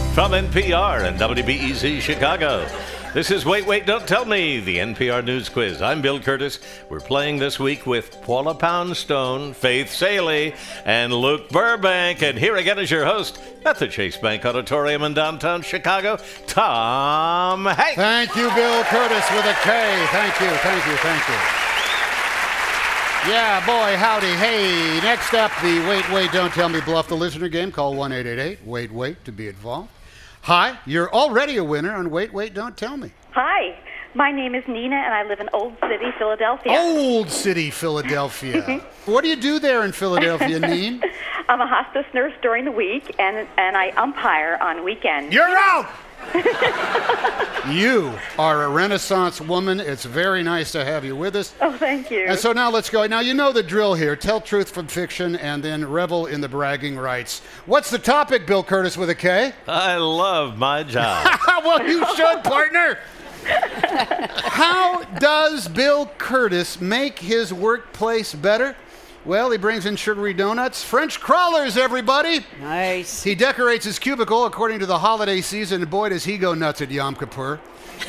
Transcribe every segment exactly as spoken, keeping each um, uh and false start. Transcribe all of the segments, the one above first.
From N P R and W B E Z Chicago, this is Wait, Wait, Don't Tell Me, the N P R News Quiz. I'm Bill Curtis. We're playing this week with Paula Poundstone, Faith Saley, and Luke Burbank. And here again is your host at the Chase Bank Auditorium in downtown Chicago, Tom Hanks. Thank you, Bill Curtis with a K. Thank you, thank you, thank you. Yeah, boy, howdy. Hey, next up, the Wait, Wait, Don't Tell Me Bluff the Listener game. Call one eight eight eight, wait, wait to be involved. Hi, you're already a winner on Wait, Wait, Don't Tell Me. Hi, my name is Nina, and I live in Old City, Philadelphia. Old City, Philadelphia. What do you do there in Philadelphia, Neen? I'm a hospice nurse during the week, and, and I umpire on weekends. You're out! You are a Renaissance woman. It's very nice to have you with us. Oh, thank you. And so now let's go. Now, you know the drill here. Tell truth from fiction and then revel in the bragging rights. What's the topic, Bill Curtis with a K? I love my job. Well, you should, partner. How does Bill Curtis make his workplace better? Well, he brings in sugary donuts, French crawlers, everybody. Nice. He decorates his cubicle according to the holiday season, and boy, does he go nuts at Yom Kippur.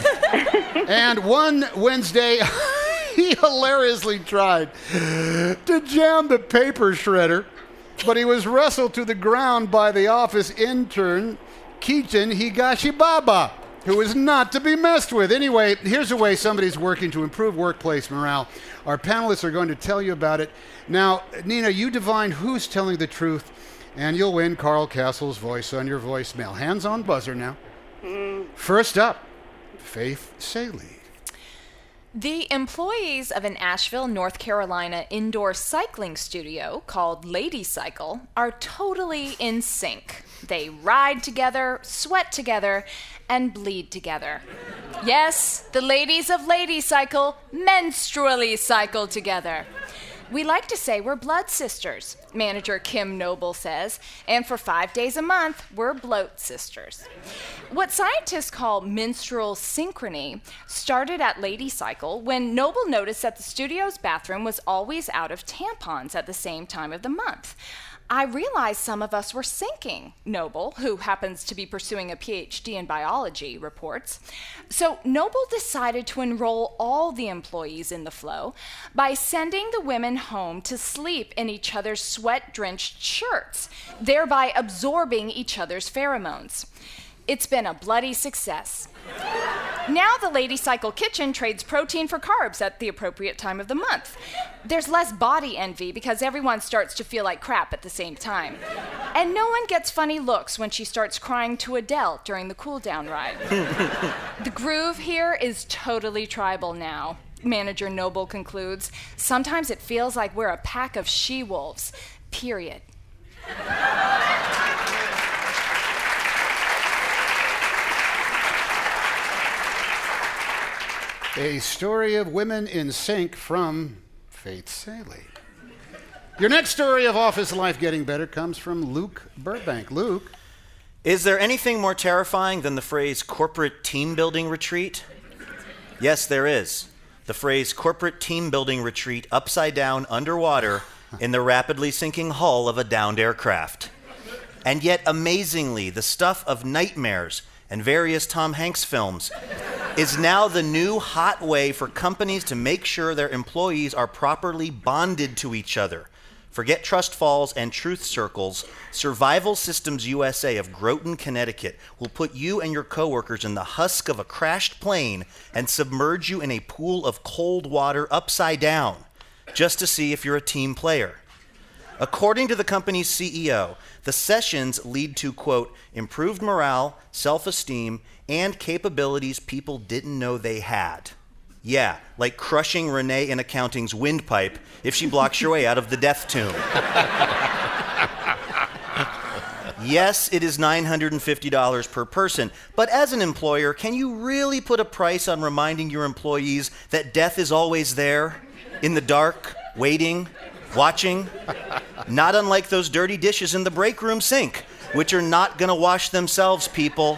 And one Wednesday, he hilariously tried to jam the paper shredder, but he was wrestled to the ground by the office intern, Keaton Higashibaba, who is not to be messed with. Anyway, here's a way somebody's working to improve workplace morale. Our panelists are going to tell you about it. Now, Nina, you divine who's telling the truth, and you'll win Carl Castle's voice on your voicemail. Hands on buzzer now. Mm. First up, Faith Saley. The employees of an Asheville, North Carolina indoor cycling studio called Lady Cycle are totally in sync. They ride together, sweat together, and bleed together. Yes, the ladies of Lady Cycle menstrually cycle together. We like to say we're blood sisters, manager Kim Noble says, and for five days a month, we're bloat sisters. What scientists call menstrual synchrony started at Lady Cycle when Noble noticed that the studio's bathroom was always out of tampons at the same time of the month. I realized some of us were sinking, Noble, who happens to be pursuing a P H D in biology, reports. So Noble decided to enroll all the employees in the flow by sending the women home to sleep in each other's sweat-drenched shirts, thereby absorbing each other's pheromones. It's been a bloody success. Now the Lady Cycle kitchen trades protein for carbs at the appropriate time of the month. There's less body envy because everyone starts to feel like crap at the same time. And no one gets funny looks when she starts crying to Adele during the cool-down ride. The groove here is totally tribal now, manager Noble concludes. Sometimes it feels like we're a pack of she-wolves, period. A story of women in sync from Faith Saley. Your next story of office life getting better comes from Luke Burbank. Luke. Is there anything more terrifying than the phrase corporate team building retreat? Yes, there is. The phrase corporate team building retreat upside down underwater in the rapidly sinking hull of a downed aircraft. And yet, amazingly, the stuff of nightmares and various Tom Hanks films is now the new hot way for companies to make sure their employees are properly bonded to each other. Forget trust falls and truth circles. Survival Systems U S A of Groton, Connecticut will put you and your coworkers in the husk of a crashed plane and submerge you in a pool of cold water upside down just to see if you're a team player. According to the company's C E O, the sessions lead to, quote, improved morale, self-esteem, and capabilities people didn't know they had. Yeah, like crushing Renee in accounting's windpipe if she blocks your way out of the death tomb. Yes, it is nine hundred fifty dollars per person, but as an employer, can you really put a price on reminding your employees that death is always there, in the dark, waiting, watching? Not unlike those dirty dishes in the break room sink, which are not going to wash themselves, people.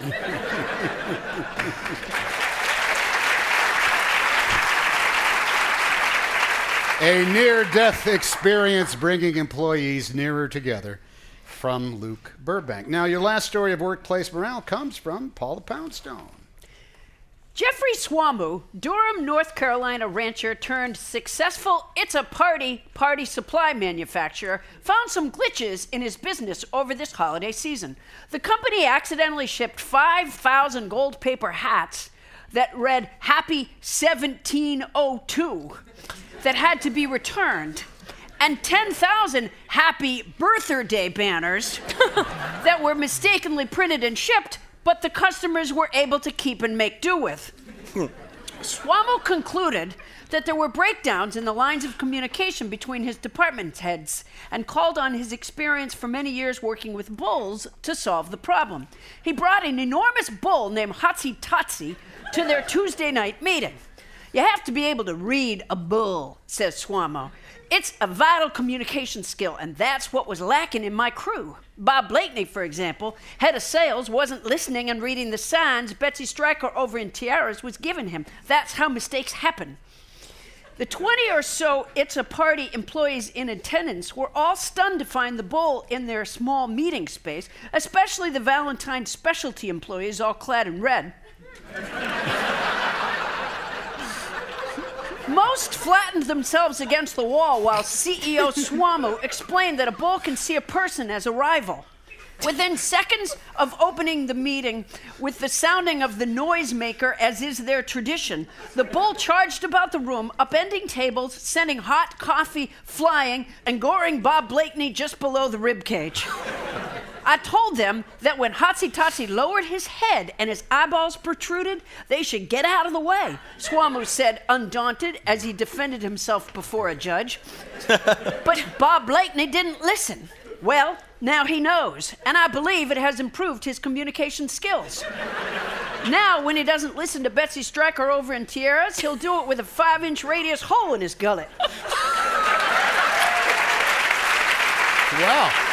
A near-death experience bringing employees nearer together. from Luke Burbank. Now, your last story of workplace morale comes from Paula Poundstone. Jeffrey Swamu, Durham, North Carolina rancher turned successful It's a Party party supply manufacturer, found some glitches in his business over this holiday season. The company accidentally shipped five thousand gold paper hats that read Happy seventeen oh two that had to be returned, and ten thousand Happy Birthday banners that were mistakenly printed and shipped, but the customers were able to keep and make do with. Swamu concluded that there were breakdowns in the lines of communication between his department heads and called on his experience for many years working with bulls to solve the problem. He brought an enormous bull named Hatsi Tatsi to their Tuesday night meeting. You have to be able to read a bull, says Swamu. It's a vital communication skill, and that's what was lacking in my crew. Bob Blakeney, for example, head of sales, wasn't listening and reading the signs Betsy Stryker over in Tiaras was giving him. That's how mistakes happen. The twenty or so It's a Party employees in attendance were all stunned to find the bull in their small meeting space, especially the Valentine specialty employees all clad in red. Most flattened themselves against the wall while C E O Swamu explained that a bull can see a person as a rival. Within seconds of opening the meeting with the sounding of the noisemaker, as is their tradition, the bull charged about the room, upending tables, sending hot coffee flying, and goring Bob Blakeney just below the ribcage. I told them that when Hatsi Tatsi lowered his head and his eyeballs protruded, they should get out of the way, Swamu said, undaunted, as he defended himself before a judge. But Bob Blakeney didn't listen. Well, now he knows, and I believe it has improved his communication skills. Now, when he doesn't listen to Betsy Stryker over in Tiaras, he'll do it with a five-inch radius hole in his gullet. Wow.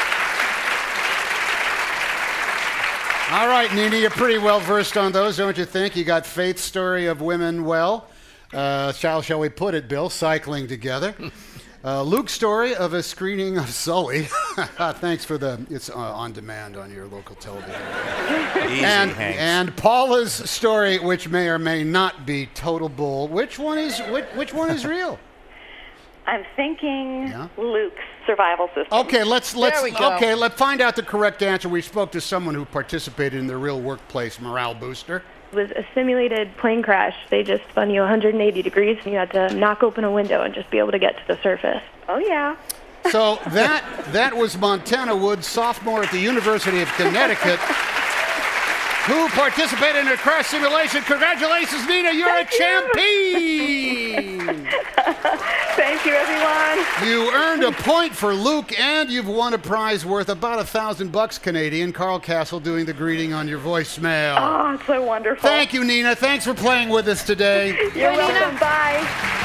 All right, Nina, you're pretty well versed on those, don't you think? You got Faith's story of women, well, uh, shall, shall we put it, Bill, cycling together. Uh, Luke's story of a screening of Sully. Thanks for the, it's uh, on demand on your local television. Easy, and, Hanks. and Paula's story, which may or may not be total bull. Which one is, which, which one is real? I'm thinking Yeah? Luke's survival system. Okay, let's let's There we go. okay, let's find out the correct answer. We spoke to someone who participated in the real workplace morale booster. It was a simulated plane crash. They just spun you one hundred eighty degrees, and you had to knock open a window and just be able to get to the surface. Oh, yeah. So that that was Montana Woods, sophomore at the University of Connecticut, who participated in a crash simulation. Congratulations, Nina, you're Thank a champion! Thank you, everyone. You earned a point for Luke, and you've won a prize worth about a thousand bucks Canadian. Carl Castle doing the greeting on your voicemail. Oh, it's so wonderful. Thank you, Nina. Thanks for playing with us today. You're welcome. Bye.